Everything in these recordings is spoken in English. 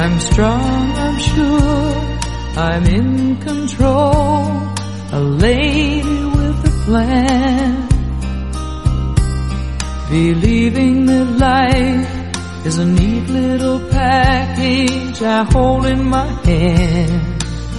I'm strong, I'm sure, I'm in control, a lady with a plan, believing that life is a neat little package I hold in my hand.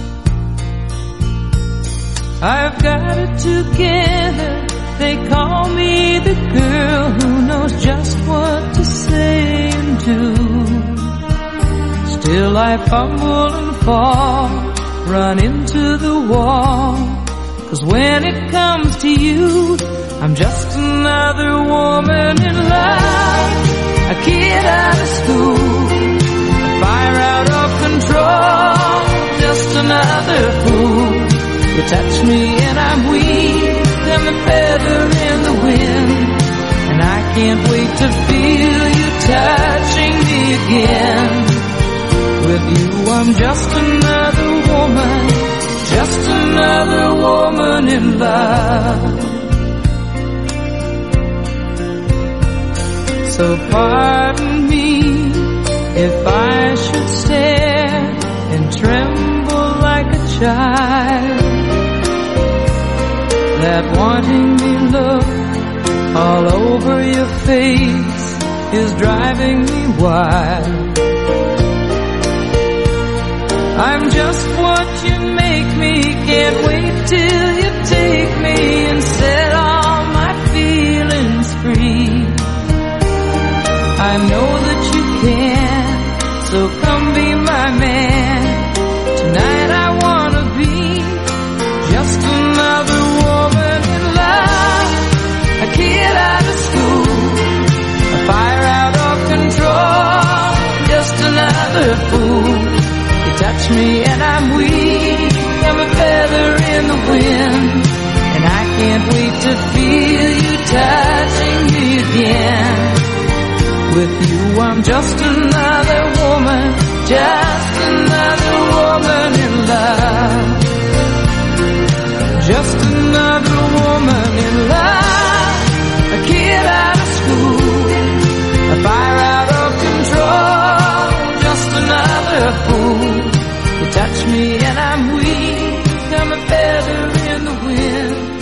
I've got it together, they call me the girl who knows just what to say and do. Still I fumble and fall, run into the wall, 'cause when it comes to you, I'm just another woman in love, a kid out of school, a fire out of control, just another fool. You touch me and I'm weak, I'm a feather in the wind, and I can't wait to feel you touching me again. With you I'm just another woman in love. So pardon me if I should stare and tremble like a child. That wanting me look all over your face is driving me wild. I'm just what you make me, can't wait till you take me and set all my feelings free. I know that you can, so come be my man. Tonight I wanna be just another woman in love, a kid out of school, a fire out of control, just another fool. You touch me and I'm weak, I'm a feather in the wind, and I can't wait to feel you touching me again. With you I'm just another woman in love, just another woman in love, a kid out of school, a fire out of control, just another fool. You touch me and I'm weak, I'm a feather in the wind,